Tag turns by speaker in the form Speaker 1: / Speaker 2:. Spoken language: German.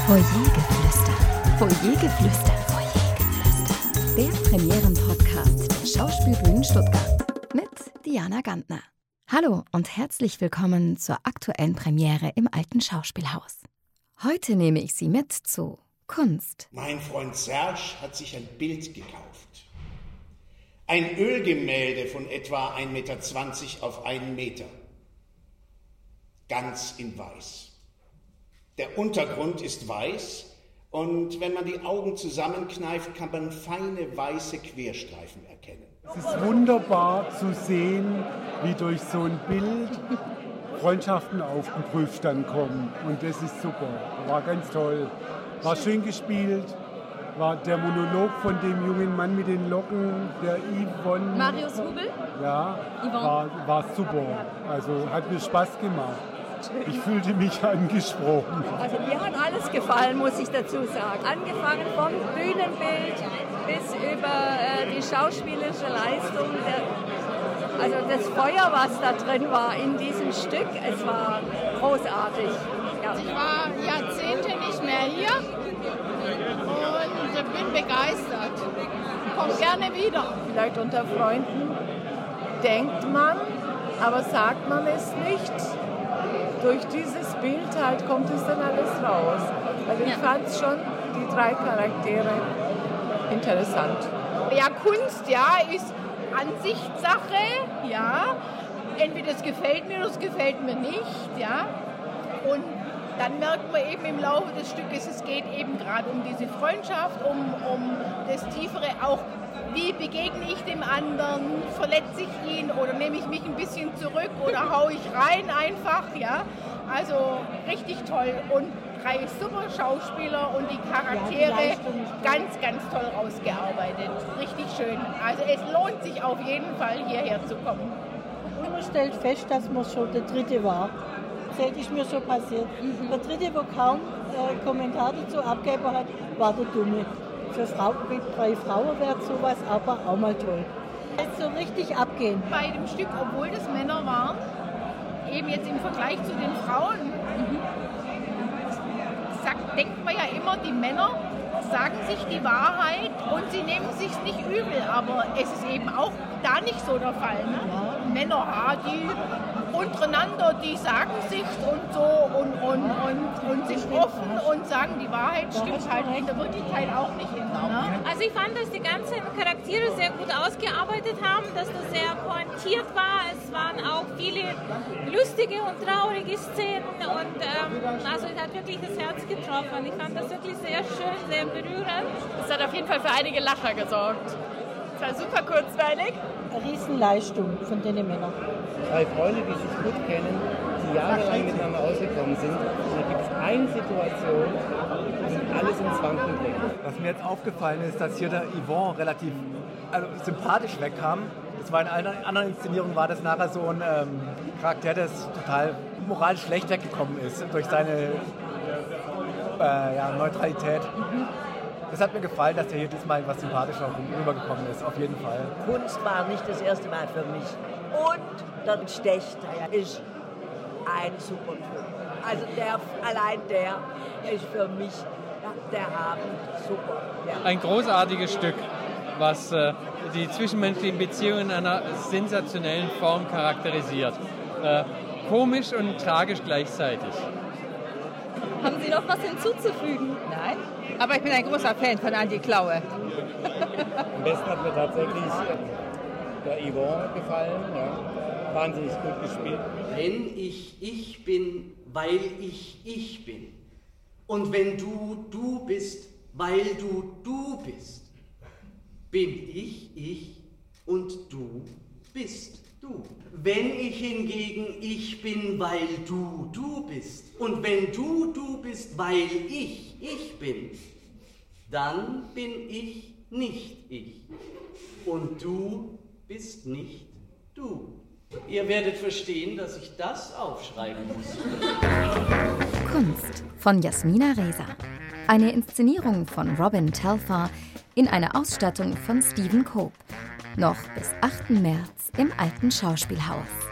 Speaker 1: Foyergeflüster. Foyergeflüster. Foyergeflüster. Der Premieren-Podcast der Schauspielbühne Stuttgart mit Diana Gantner. Hallo und herzlich willkommen zur aktuellen Premiere im Alten Schauspielhaus. Heute nehme ich Sie mit zu Kunst.
Speaker 2: Mein Freund Serge hat sich ein Bild gekauft. Ein Ölgemälde von etwa 1,20 Meter auf 1 Meter. Ganz in weiß. Der Untergrund ist weiß und wenn man die Augen zusammenkneift, kann man feine weiße Querstreifen erkennen.
Speaker 3: Es ist wunderbar zu sehen, wie durch so ein Bild Freundschaften auf den Prüfstand kommen. Und das ist super. War ganz toll. War schön gespielt. War der Monolog von dem jungen Mann mit den Locken, der Yvonne.
Speaker 4: Marius Hubel?
Speaker 3: Ja, war super. Also hat mir Spaß gemacht. Ich fühlte mich angesprochen.
Speaker 4: Also mir hat alles gefallen, muss ich dazu sagen. Angefangen vom Bühnenbild bis über die schauspielerische Leistung. Also das Feuer, was da drin war in diesem Stück, es war großartig. Ja.
Speaker 5: Ich war Jahrzehnte nicht mehr hier und bin begeistert. Komm gerne wieder.
Speaker 6: Vielleicht unter Freunden denkt man, aber sagt man es nicht. Durch dieses Bild halt kommt es dann alles raus. Also ich fand schon die 3 Charaktere interessant.
Speaker 5: Ja, Kunst, ist Ansichtssache, Entweder es gefällt mir oder es gefällt mir nicht, Und dann merkt man eben im Laufe des Stückes, es geht eben gerade um diese Freundschaft, um das Tiefere auch. Wie begegne ich dem anderen? Verletze ich ihn oder nehme ich mich ein bisschen zurück oder haue ich rein einfach, Also richtig toll und 3 super Schauspieler und die Charaktere ganz, ganz toll rausgearbeitet. Richtig schön. Also es lohnt sich auf jeden Fall hierher zu kommen.
Speaker 6: Und man stellt fest, dass man schon der 3. war. Das ist mir schon passiert. Der 3., wo kaum Kommentar dazu abgegeben hat, war der Dumme. Für 3 Frauen wäre sowas aber auch mal toll. Jetzt so richtig abgehen.
Speaker 5: Bei dem Stück, obwohl das Männer waren, eben jetzt im Vergleich zu den Frauen, denkt man ja immer, die Männer sagen sich die Wahrheit und sie nehmen es sich nicht übel, aber es ist eben auch da nicht so der Fall. Ne? Ja. Männer, die untereinander, die sagen sich und so und sind offen und sagen, die Wahrheit stimmt halt in der Wirklichkeit auch nicht immer. Ne?
Speaker 7: Also ich fand, dass die ganzen Charaktere sehr gut ausgearbeitet haben, dass das sehr pointiert war. Es waren auch viele lustige und traurige Szenen und also es hat wirklich das Herz getroffen. Ich fand das wirklich sehr schön, sehr berührend.
Speaker 4: Es hat auf jeden Fall für einige Lacher gesorgt. Es war super kurzweilig.
Speaker 6: Eine Riesenleistung von den Männern.
Speaker 8: 3 Freunde, die sich gut kennen, die jahrelang miteinander ausgekommen sind. Und da gibt es eine Situation, die alles ins Wanken bringt.
Speaker 9: Was mir jetzt aufgefallen ist, dass hier der Yvonne relativ sympathisch wegkam. Das war in allen anderen Inszenierungen war das nachher so ein Charakter, der total moralisch schlecht weggekommen ist durch seine Neutralität. Das hat mir gefallen, dass der hier diesmal etwas sympathischer rübergekommen ist, auf jeden Fall.
Speaker 10: Kunst war nicht das erste Mal für mich. Und dann Stechter ist ein super Typ. Also der ist für mich der Abend super. Ja.
Speaker 11: Ein großartiges Stück, was die zwischenmenschlichen Beziehungen in einer sensationellen Form charakterisiert. Komisch und tragisch gleichzeitig.
Speaker 4: Haben Sie noch was hinzuzufügen?
Speaker 6: Nein, aber ich bin ein großer Fan von Andi Klaue.
Speaker 8: Am besten hat mir tatsächlich der Yvonne gefallen. Ja. Wahnsinnig gut gespielt.
Speaker 12: Wenn ich bin, weil ich bin. Und wenn du bist, weil du bist. Bin ich und du bist du. Wenn ich hingegen ich bin, weil du bist. Und wenn du bist, weil ich bin. Dann bin ich nicht ich. Und du bist nicht du. Ihr werdet verstehen, dass ich das aufschreiben muss.
Speaker 1: Kunst von Jasmina Reza. Eine Inszenierung von Robin Telfair in einer Ausstattung von Stephen Cope. Noch bis 8. März im Alten Schauspielhaus.